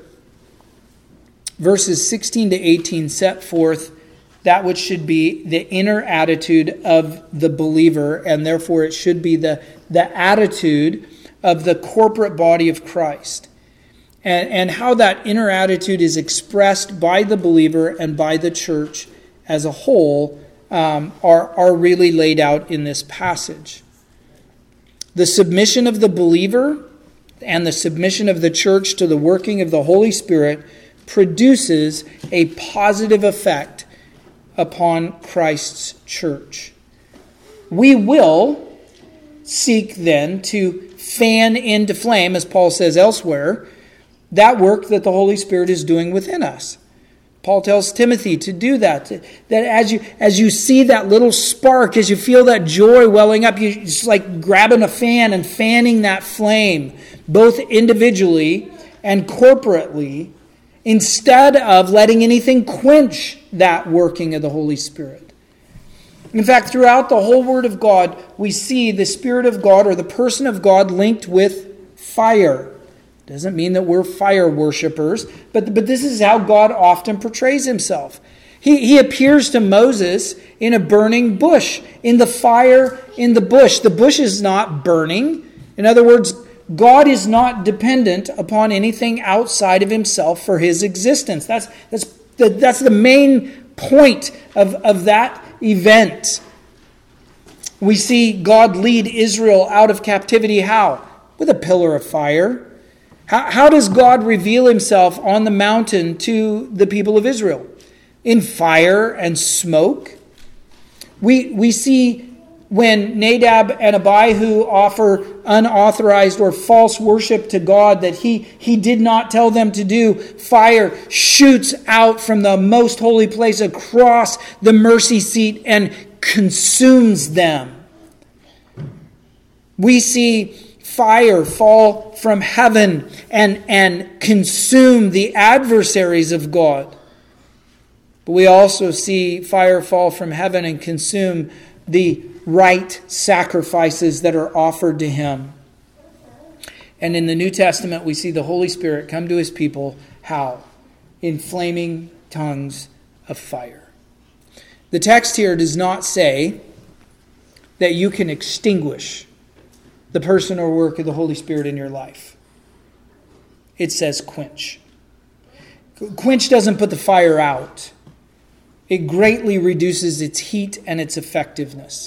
verses sixteen to eighteen set forth that which should be the inner attitude of the believer, and therefore it should be the, the attitude of the corporate body of Christ. And, and how that inner attitude is expressed by the believer and by the church as a whole um, are, are really laid out in this passage. The submission of the believer and the submission of the church to the working of the Holy Spirit produces a positive effect upon Christ's church. We will seek then to fan into flame, as Paul says elsewhere, that work that the Holy Spirit is doing within us. Paul tells Timothy to do that. That as you as you see that little spark, as you feel that joy welling up, you just like grabbing a fan and fanning that flame, both individually and corporately, instead of letting anything quench that working of the Holy Spirit. In fact, throughout the whole Word of God, we see the Spirit of God or the person of God linked with fire. Doesn't mean that we're fire worshipers, but, but this is how God often portrays Himself. He, he appears to Moses in a burning bush, in the fire in the bush. The bush is not burning. In other words, God is not dependent upon anything outside of Himself for His existence. That's, that's, the, that's the main point of, of that event. We see God lead Israel out of captivity how? With a pillar of fire. How, how does God reveal Himself on the mountain to the people of Israel? In fire and smoke. We, we see when Nadab and Abihu offer unauthorized or false worship to God that he, he did not tell them to do, fire shoots out from the most holy place across the mercy seat and consumes them. We see fire fall from heaven and, and consume the adversaries of God. But we also see fire fall from heaven and consume the right sacrifices that are offered to Him. And in the New Testament, we see the Holy Spirit come to His people. How? In flaming tongues of fire. The text here does not say that you can extinguish the person or work of the Holy Spirit in your life. It says quench. Quench doesn't put the fire out. It greatly reduces its heat and its effectiveness.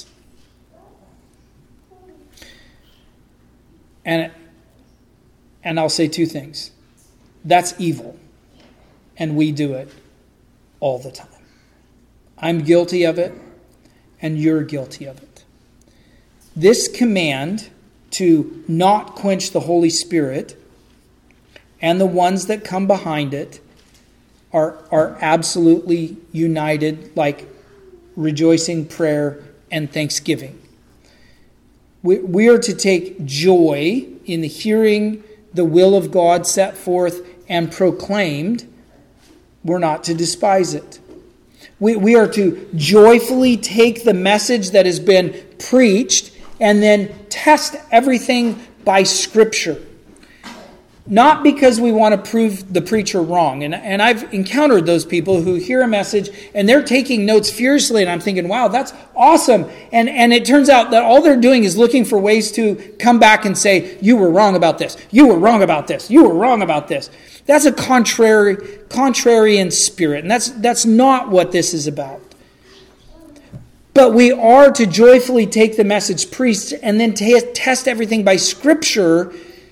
And, and I'll say two things. That's evil. And we do it all the time. I'm guilty of it, and you're guilty of it. This command to not quench the Holy Spirit and the ones that come behind it are, are absolutely united, like rejoicing, prayer, and thanksgiving. We, we are to take joy in hearing the will of God set forth and proclaimed. We're not to despise it. We, we are to joyfully take the message that has been preached and then test everything by Scripture. Not because we want to prove the preacher wrong. And, and I've encountered those people who hear a message and they're taking notes furiously, and I'm thinking, wow, that's awesome. And, and it turns out that all they're doing is looking for ways to come back and say, you were wrong about this. You were wrong about this. You were wrong about this. That's a contrary, contrarian spirit. And that's, that's not what this is about. But we are to joyfully take the message preached and then t- test everything by Scripture,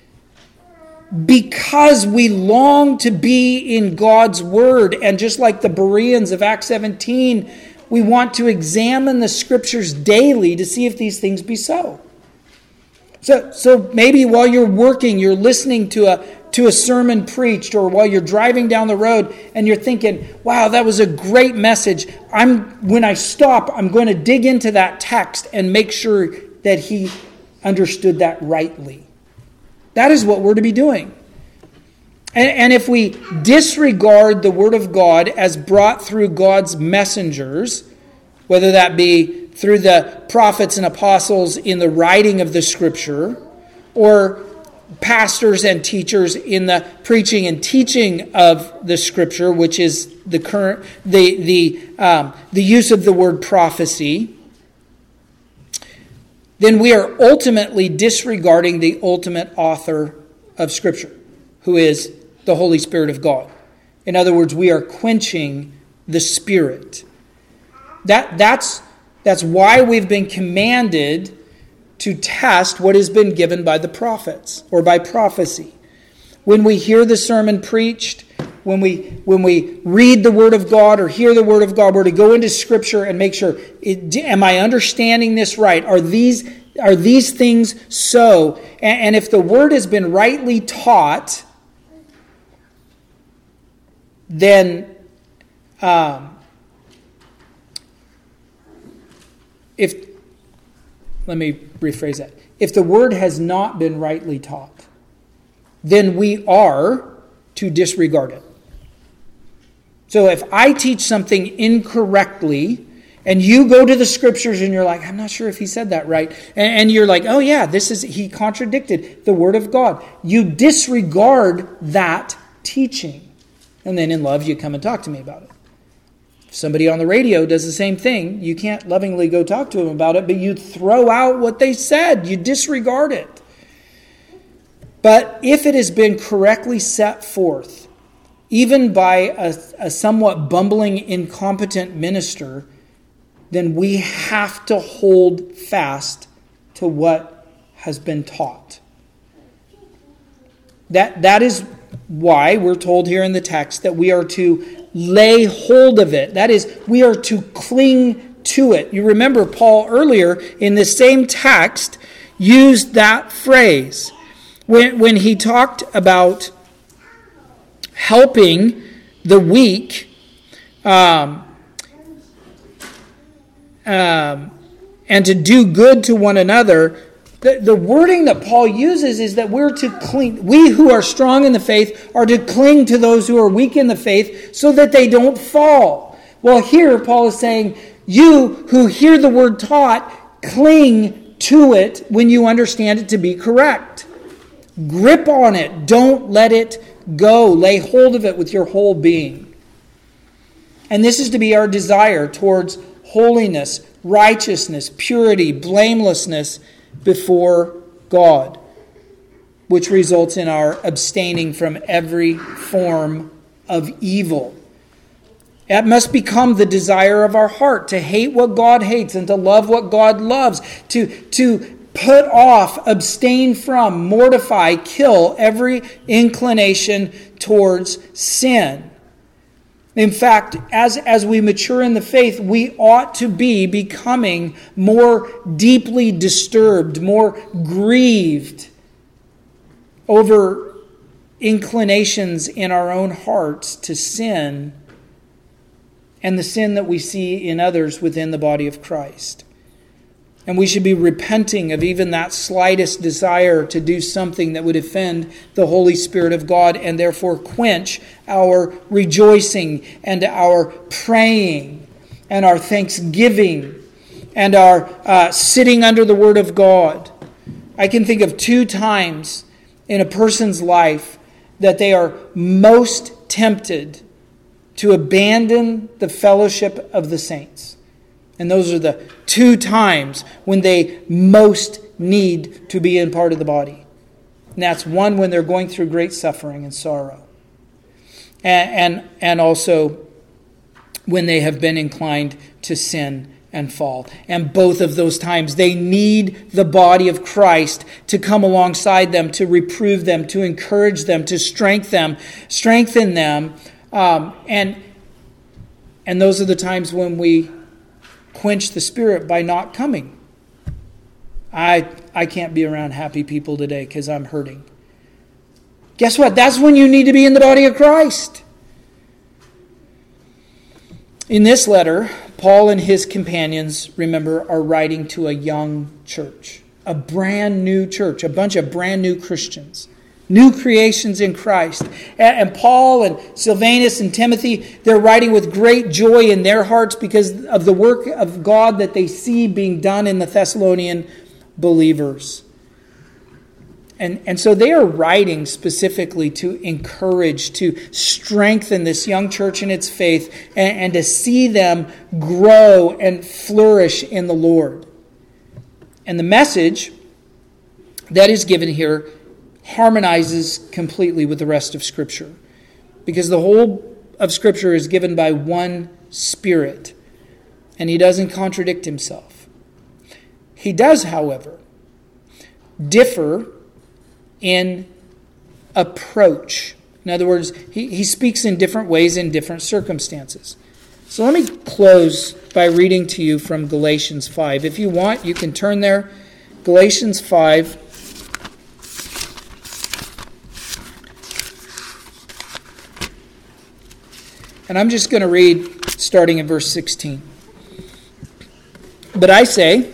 because we long to be in God's Word. And just like the Bereans of Acts seventeen, we want to examine the Scriptures daily to see if these things be so. So, so maybe while you're working, you're listening to a to a sermon preached, or while you're driving down the road and you're thinking, wow, that was a great message. I'm when I stop, I'm going to dig into that text and make sure that he understood that rightly. That is what we're to be doing. And, and if we disregard the Word of God as brought through God's messengers, whether that be through the prophets and apostles in the writing of the Scripture, or pastors and teachers in the preaching and teaching of the Scripture, which is the current the the um, the use of the word prophecy, then we are ultimately disregarding the ultimate author of Scripture, who is the Holy Spirit of God. In other words, we are quenching the Spirit. That that's that's why we've been commanded to test what has been given by the prophets or by prophecy. When we hear the sermon preached, when we when we read the Word of God or hear the Word of God, we're to go into Scripture and make sure, it, am I understanding this right? Are these are these things so? And, and if the Word has been rightly taught, then um, if let me rephrase that. If the Word has not been rightly taught, then we are to disregard it. So if I teach something incorrectly, and you go to the Scriptures and you're like, I'm not sure if he said that right, and, and you're like, oh yeah, this is he contradicted the Word of God. You disregard that teaching. And then in love, you come and talk to me about it. Somebody on the radio does the same thing. You can't lovingly go talk to them about it, but you throw out what they said. You disregard it. But if it has been correctly set forth, even by a, a somewhat bumbling, incompetent minister, then we have to hold fast to what has been taught. That, that is why we're told here in the text that we are to lay hold of it. That is, we are to cling to it. You remember Paul earlier in the same text used that phrase when, when he talked about helping the weak um, um, and to do good to one another. The, the wording that Paul uses is that we're to cling, we who are strong in the faith are to cling to those who are weak in the faith so that they don't fall. Well, here Paul is saying, you who hear the word taught, cling to it when you understand it to be correct. Grip on it. Don't let it go. Lay hold of it with your whole being. And this is to be our desire towards holiness, righteousness, purity, blamelessness before God, which results in our abstaining from every form of evil. It must become the desire of our heart to hate what God hates and to love what God loves, to, to put off, abstain from, mortify, kill every inclination towards sin. In fact, as, as we mature in the faith, we ought to be becoming more deeply disturbed, more grieved over inclinations in our own hearts to sin and the sin that we see in others within the body of Christ. And we should be repenting of even that slightest desire to do something that would offend the Holy Spirit of God and therefore quench our rejoicing and our praying and our thanksgiving and our uh, sitting under the Word of God. I can think of two times in a person's life that they are most tempted to abandon the fellowship of the saints. And those are the two times when they most need to be in part of the body. And that's one when they're going through great suffering and sorrow. And, and, and also when they have been inclined to sin and fall. And both of those times they need the body of Christ to come alongside them, to reprove them, to encourage them, to strengthen them, strengthen them. Um, and, and those are the times when we quench the Spirit by not coming. I I can't be around happy people today because I'm hurting. Guess what? That's when you need to be in the body of Christ. In this letter, Paul and his companions, remember, are writing to a young church. A brand new church. A bunch of brand new Christians. New creations in Christ. And Paul and Silvanus and Timothy, they're writing with great joy in their hearts because of the work of God that they see being done in the Thessalonian believers. And, and so they are writing specifically to encourage, to strengthen this young church in its faith and, and to see them grow and flourish in the Lord. And the message that is given here harmonizes completely with the rest of Scripture. Because the whole of Scripture is given by one Spirit. And he doesn't contradict himself. He does, however, differ in approach. In other words, he, he speaks in different ways in different circumstances. So let me close by reading to you from Galatians five. If you want, you can turn there. Galatians five. And I'm just going to read starting in verse sixteen. But I say,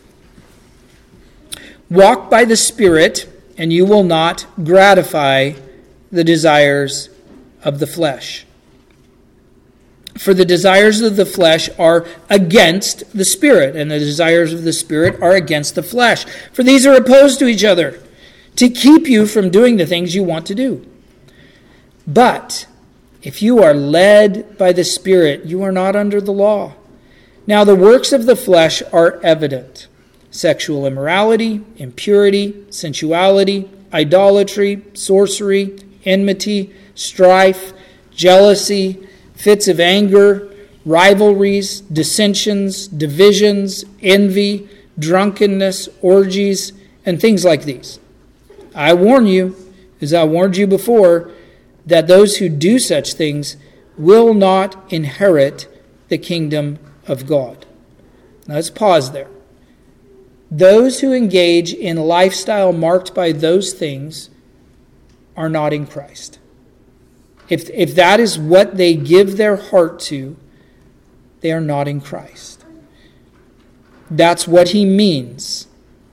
walk by the Spirit, and you will not gratify the desires of the flesh. For the desires of the flesh are against the Spirit, and the desires of the Spirit are against the flesh. For these are opposed to each other, to keep you from doing the things you want to do. But if you are led by the Spirit, you are not under the law. Now the works of the flesh are evident: sexual immorality, impurity, sensuality, idolatry, sorcery, enmity, strife, jealousy, fits of anger, rivalries, dissensions, divisions, envy, drunkenness, orgies, and things like these. I warn you, as I warned you before, that those who do such things will not inherit the kingdom of God. Now let's pause there. Those who engage in a lifestyle marked by those things are not in Christ. If, if that is what they give their heart to, they are not in Christ. That's what he means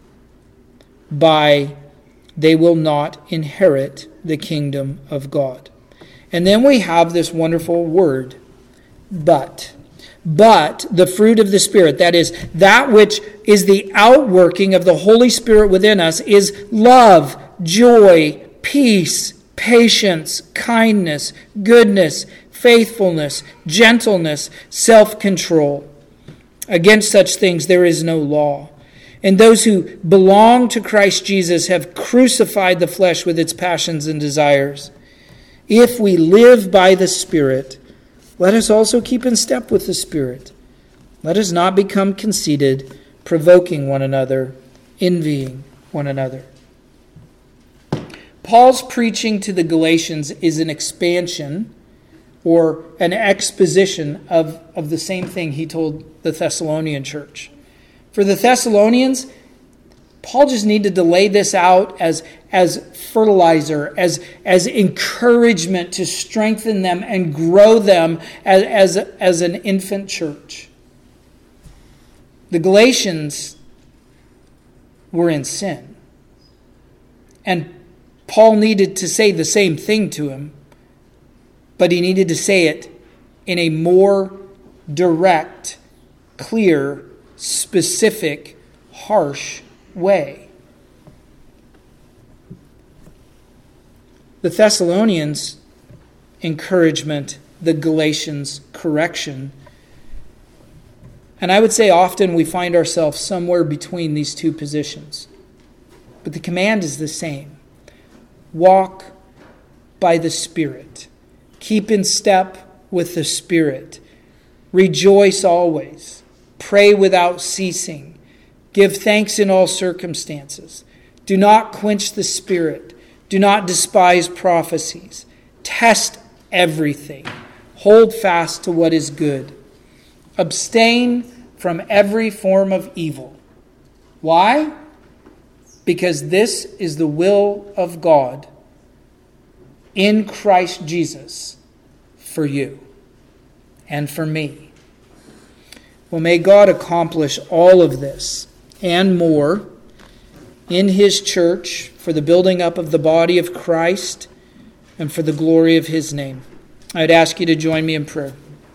by they will not inherit the kingdom of God. And then we have this wonderful word, but. But the fruit of the Spirit, that is, that which is the outworking of the Holy Spirit within us, is love, joy, peace, patience, kindness, goodness, faithfulness, gentleness, self-control. Against such things there is no law. And those who belong to Christ Jesus have crucified the flesh with its passions and desires. If we live by the Spirit, let us also keep in step with the Spirit. Let us not become conceited, provoking one another, envying one another. Paul's preaching to the Galatians is an expansion or an exposition of, of the same thing he told the Thessalonian church. For the Thessalonians, Paul just needed to lay this out as, as fertilizer, as, as encouragement to strengthen them and grow them as, as, as an infant church. The Galatians were in sin. And Paul needed to say the same thing to him, but he needed to say it in a more direct, clear, specific, harsh way. The Thessalonians' encouragement, the Galatians' correction. And I would say often we find ourselves somewhere between these two positions. But the command is the same. Walk by the Spirit. Keep in step with the Spirit. Rejoice always. Pray without ceasing. Give thanks in all circumstances. Do not quench the Spirit. Do not despise prophecies. Test everything. Hold fast to what is good. Abstain from every form of evil. Why? Because this is the will of God in Christ Jesus for you and for me. Well, may God accomplish all of this and more in His church for the building up of the body of Christ and for the glory of His name. I'd ask you to join me in prayer.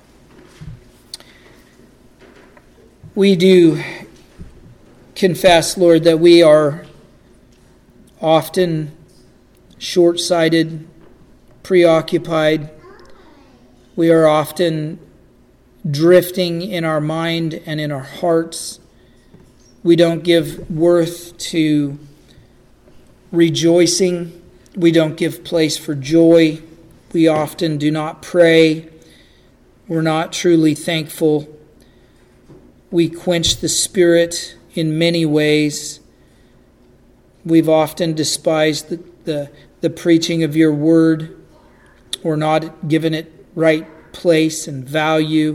We do confess, Lord, that we are often short-sighted, preoccupied. We are often drifting in our mind and in our hearts. We don't give worth to rejoicing. We don't give place for joy. We often do not pray. We're not truly thankful. We quench the Spirit in many ways. We've often despised the, the, the preaching of your word or not given it right place and value.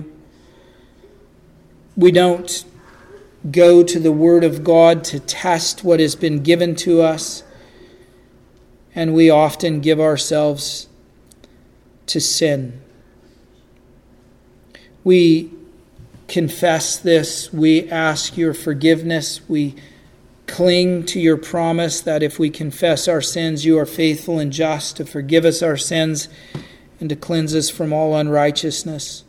We don't go to the Word of God to test what has been given to us, and we often give ourselves to sin. We confess this. We ask your forgiveness. We cling to your promise that if we confess our sins, you are faithful and just to forgive us our sins and to cleanse us from all unrighteousness.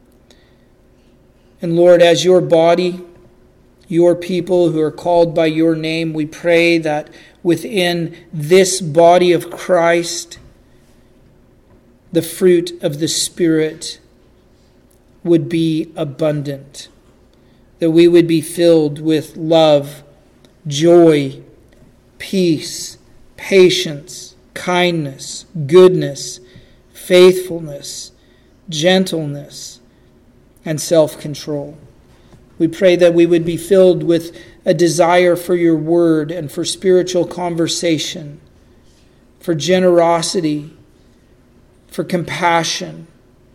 And Lord, as your body, your people who are called by your name, we pray that within this body of Christ, the fruit of the Spirit would be abundant, that we would be filled with love, joy, peace, patience, kindness, goodness, faithfulness, gentleness, and self-control. We pray that we would be filled with a desire for your word and for spiritual conversation, for generosity, for compassion,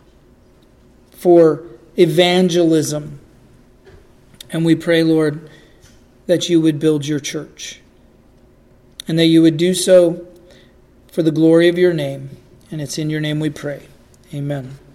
for evangelism. And we pray, Lord, that you would build your church and that you would do so for the glory of your name. And it's in your name we pray. Amen.